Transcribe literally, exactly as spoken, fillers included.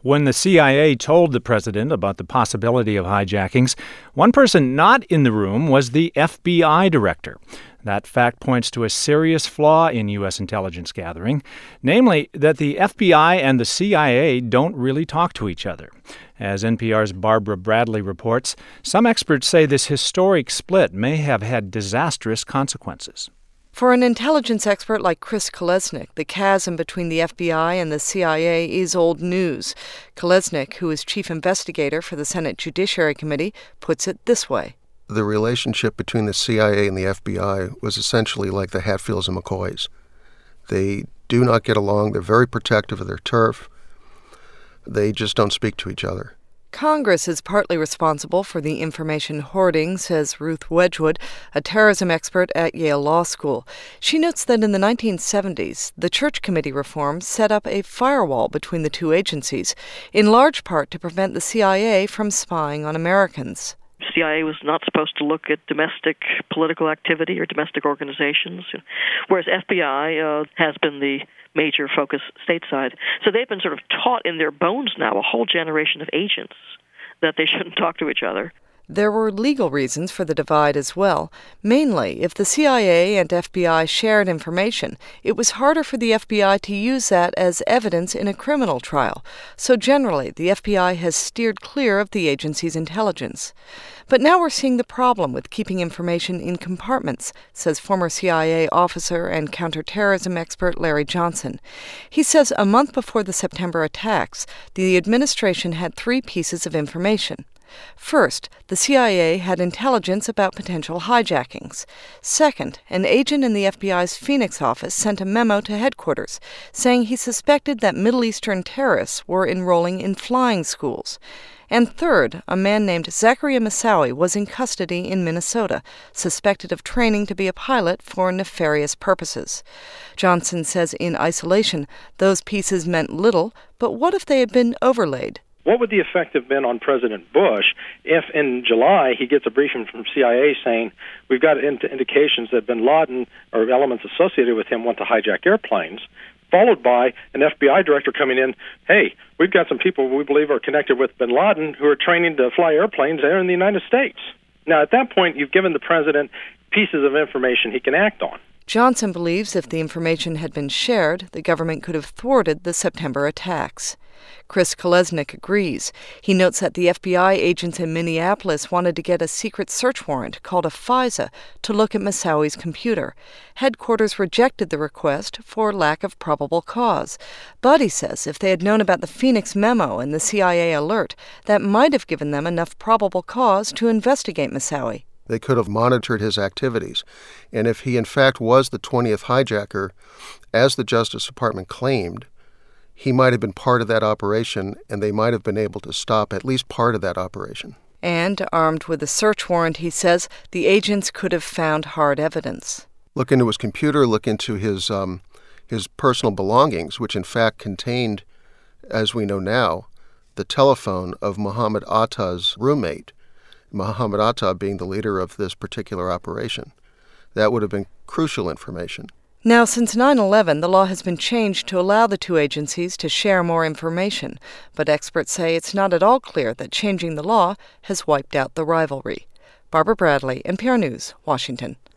When the C I A told the president about the possibility of hijackings, one person not in the room was the F B I director. That fact points to a serious flaw in U S intelligence gathering, namely that the F B I and the C I A don't really talk to each other. As N P R's Barbara Bradley reports, some experts say this historic split may have had disastrous consequences. For an intelligence expert like Chris Kolesnik, the chasm between the F B I and the C I A is old news. Kolesnik, who is chief investigator for the Senate Judiciary Committee, puts it this way. The relationship between the C I A and the F B I was essentially like the Hatfields and McCoys. They do not get along. They're very protective of their turf. They just don't speak to each other. Congress is partly responsible for the information hoarding, says Ruth Wedgwood, a terrorism expert at Yale Law School. She notes that in the nineteen seventies, the Church Committee reform set up a firewall between the two agencies, in large part to prevent the C I A from spying on Americans. C I A was not supposed to look at domestic political activity or domestic organizations, whereas F B I uh, has been the major focus stateside. So they've been sort of taught in their bones now, a whole generation of agents, that they shouldn't talk to each other. There were legal reasons for the divide as well. Mainly, if the C I A and F B I shared information, it was harder for the F B I to use that as evidence in a criminal trial. So generally, the F B I has steered clear of the agency's intelligence. But now we're seeing the problem with keeping information in compartments, says former C I A officer and counterterrorism expert Larry Johnson. He says a month before the September attacks, the administration had three pieces of information. First, the C I A had intelligence about potential hijackings. Second, an agent in the F B I's Phoenix office sent a memo to headquarters saying he suspected that Middle Eastern terrorists were enrolling in flying schools. And third, a man named Zakaria Moussaoui was in custody in Minnesota, suspected of training to be a pilot for nefarious purposes. Johnson says in isolation, those pieces meant little, but what if they had been overlaid? What would the effect have been on President Bush if in July he gets a briefing from C I A saying we've got indications that bin Laden or elements associated with him want to hijack airplanes, followed by an F B I director coming in, hey, we've got some people we believe are connected with bin Laden who are training to fly airplanes there in the United States. Now, at that point, you've given the president pieces of information he can act on. Johnson believes if the information had been shared, the government could have thwarted the September attacks. Chris Kolesnik agrees. He notes that the F B I agents in Minneapolis wanted to get a secret search warrant called a FISA to look at Moussaoui's computer. Headquarters rejected the request for lack of probable cause. But he says if they had known about the Phoenix memo and the C I A alert, that might have given them enough probable cause to investigate Moussaoui. They could have monitored his activities. And if he in fact was the twentieth hijacker, as the Justice Department claimed, he might have been part of that operation, and they might have been able to stop at least part of that operation. And, armed with a search warrant, he says, the agents could have found hard evidence. Look into his computer, look into his um, his personal belongings, which in fact contained, as we know now, the telephone of Mohammed Atta's roommate, Mohammed Atta being the leader of this particular operation. That would have been crucial information. Now, since nine eleven, the law has been changed to allow the two agencies to share more information, but experts say it's not at all clear that changing the law has wiped out the rivalry. Barbara Bradley, N P R News, Washington.